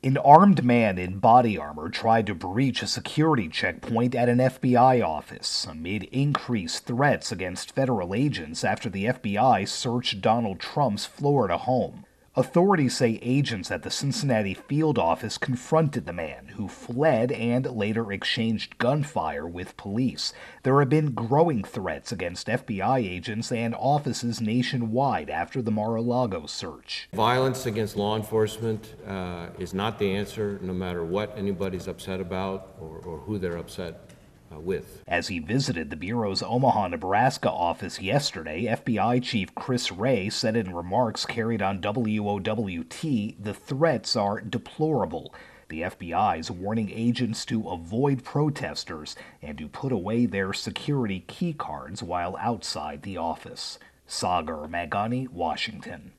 An armed man in body armor tried to breach a security checkpoint at an FBI office amid increased threats against federal agents after the FBI searched Donald Trump's Florida home. Authorities say agents at the Cincinnati field office confronted the man, who fled and later exchanged gunfire with police. There have been growing threats against FBI agents and offices nationwide after the Mar-a-Lago search. Violence against law enforcement is not the answer, no matter what anybody's upset about or who they're upset with. As he visited the Bureau's Omaha, Nebraska office yesterday, FBI Chief Chris Wray said in remarks carried on WOWT, the threats are deplorable. The FBI is warning agents to avoid protesters and to put away their security key cards while outside the office. Sagar Magani, Washington.